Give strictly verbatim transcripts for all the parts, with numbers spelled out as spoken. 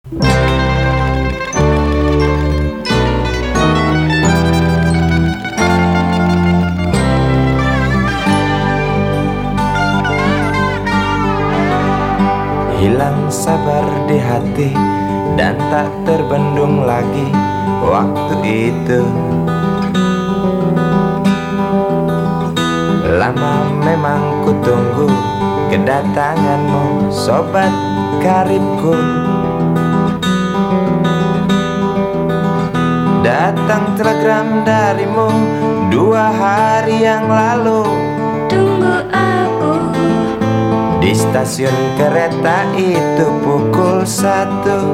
Hilang sabar di hati dan tak terbendung lagi waktu itu. Lama memang ku tunggu kedatanganmu, sobat karibku. Datang telegram darimu dua hari yang lalu. Tunggu aku di stasiun kereta itu pukul satu.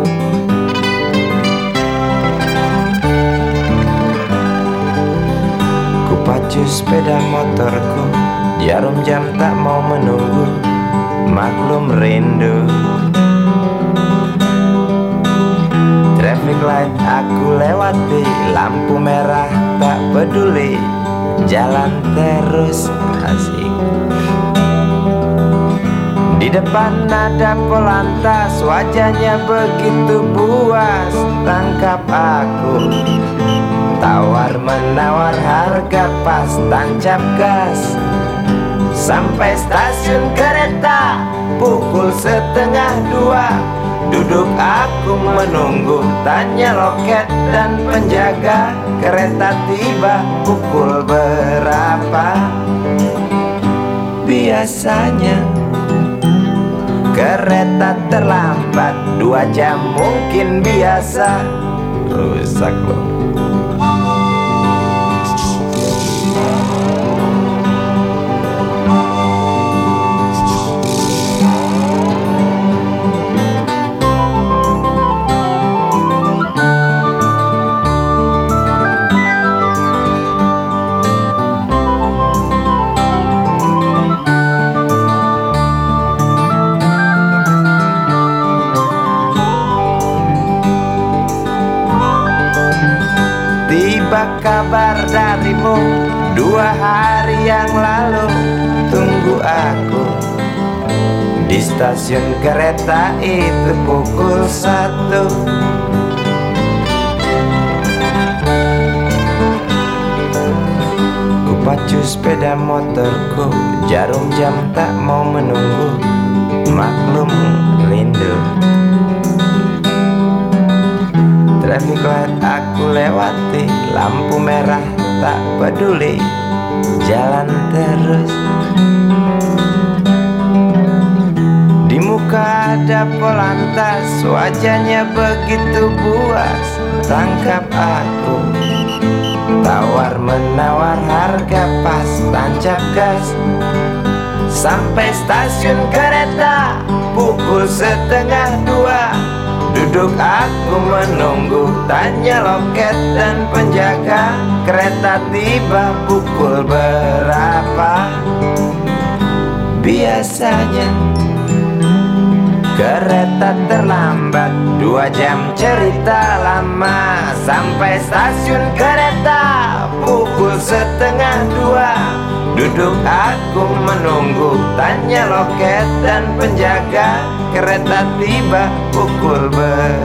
Ku pacu sepeda motorku, jarum jam tak mau menunggu, maklum rindu. Traffic light aku lewati, lampu merah tak peduli, jalan terus asik. Di depan ada polantas, wajahnya begitu buas, tangkap aku. Tawar menawar harga pas, tancap gas. Sampai stasiun kereta pukul setengah dua. Duduk aku menunggu, tanya loket dan penjaga, kereta tiba pukul berapa? Biasanya kereta terlambat dua jam mungkin biasa. Rusak loh. Tiba kabar darimu dua hari yang lalu. Tunggu aku di stasiun kereta itu pukul satu. Ku pacu sepeda motorku, jarum jam tak mau menunggu, maklum rindu. Traffic light aku lewati, lampu merah tak peduli, jalan terus. Di muka ada polantas, wajahnya begitu buas, tangkap aku. Tawar menawar harga pas, tancap gas. Sampai stasiun kereta pukul setengah dua. Duduk aku menunggu, tanya loket dan penjaga, kereta tiba pukul berapa? Biasanya kereta terlambat dua jam, cerita lama. Sampai stasiun kereta pukul setengah dua. Duduk aku menunggu, tanya loket dan penjaga, kereta tiba pukul berapa?